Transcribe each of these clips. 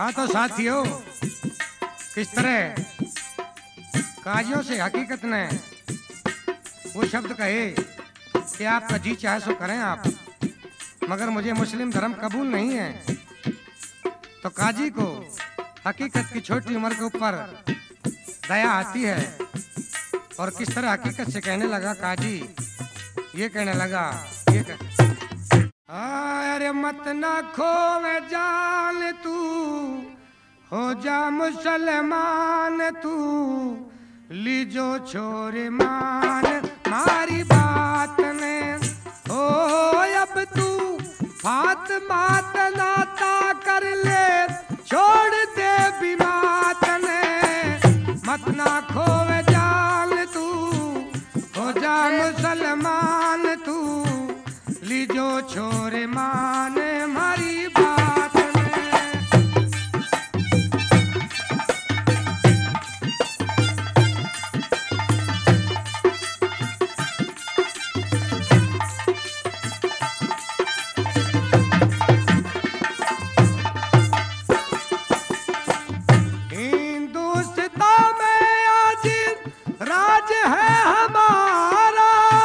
हाँ तो साथियों, किस तरह काजियों से हकीकत ने वो शब्द कहे कि आपका जी चाहे सो करें आप, मगर मुझे मुस्लिम धर्म कबूल नहीं है। तो काजी को हकीकत की छोटी उम्र के ऊपर दया आती है और किस तरह हकीकत से कहने लगा काजी, ये कहने लगा, ये अरे मत ना खोवे जान तू, हो जा मुसलमान तू, लीजो छोरे मान मारी बात ने, हो अब तू फात मात नाता कर ले, छोड़ दे बिमात ने, मत ना खोवे जान तू, हो जा मुसलमान तू, लीजो छोरे मान मारी बात ने। हिंदुस्तान में आज राज है हमारा,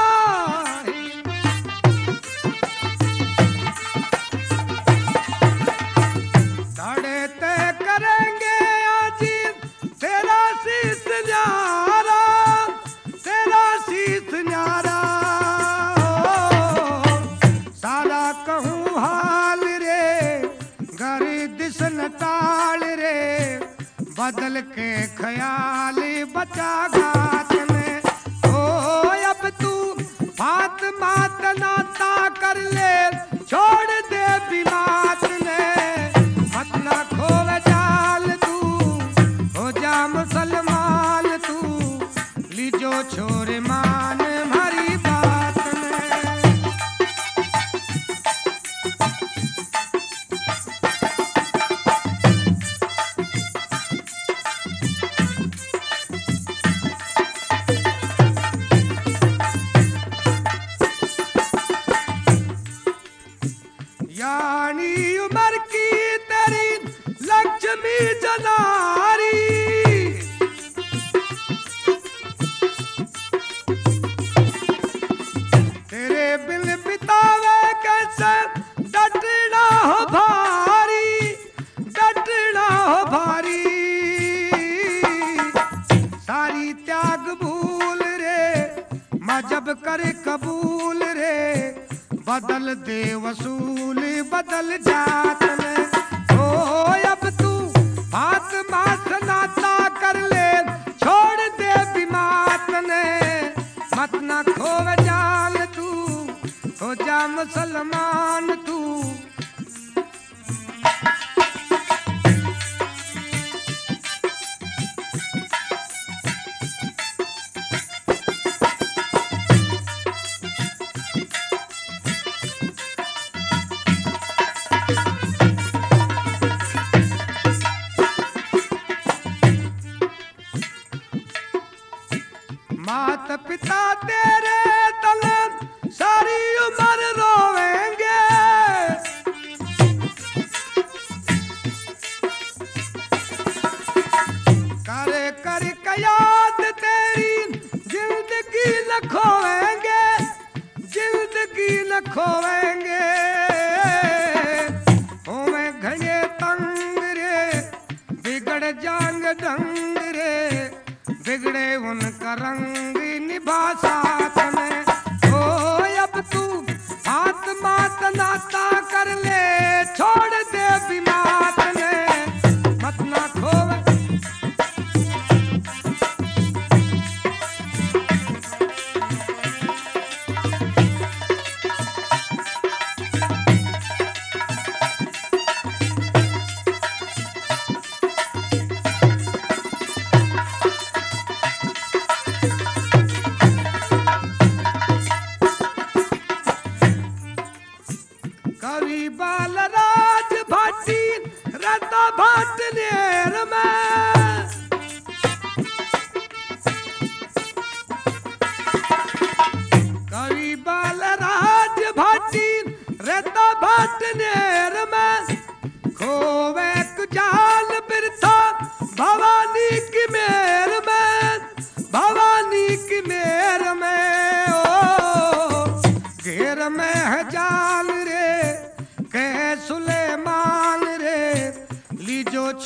करेंगे आज तेरा शीश न्यारा, तेरा शीश न्यारा, सारा कहूँ हाल रे, गर्दिश टाल रे, बदल के ख्याल बचा घात में, ओ अब तू बात मात नाता कर ले, छोड़ दे बिमात ने, मत ना खोवे जाल तू, हो जा मुसलमान तू, लीजो छोरे मान मारी बात में। यानी उमर की तेरी लक्ष्मी जनारी, तेरे बिन बितावे कैसे डटना हो भारी, डटना हो भारी, सारी त्याग भूल रे, मजहब कर कबूल रे, बदल दे वसूल बदल जात में, ओ अब तू बात मात नाता कर ले, छोड़ दे बिमात ने, मत ना खोवे जान तू, हो जा मुसलमान तू। मात पिता तेरे तले सारी उम्र रोवेंगे, करे कर याद तेरी जिंदगी न खोएंगे, जिंदगी न खोएंगे, होवे घने तंग रे, बिगड़ जांग ढंग रे, बिगड़े उनका रंग निभा साथ में, ओ अब तू बात मात नाता कर ले, छोड़ दे बिमात ने, मत ना खोवे।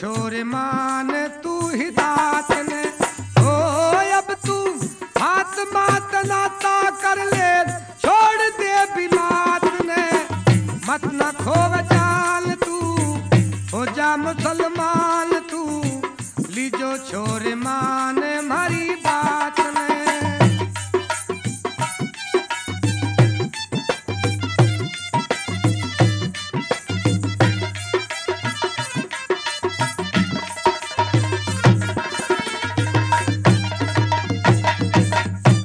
छोरे मान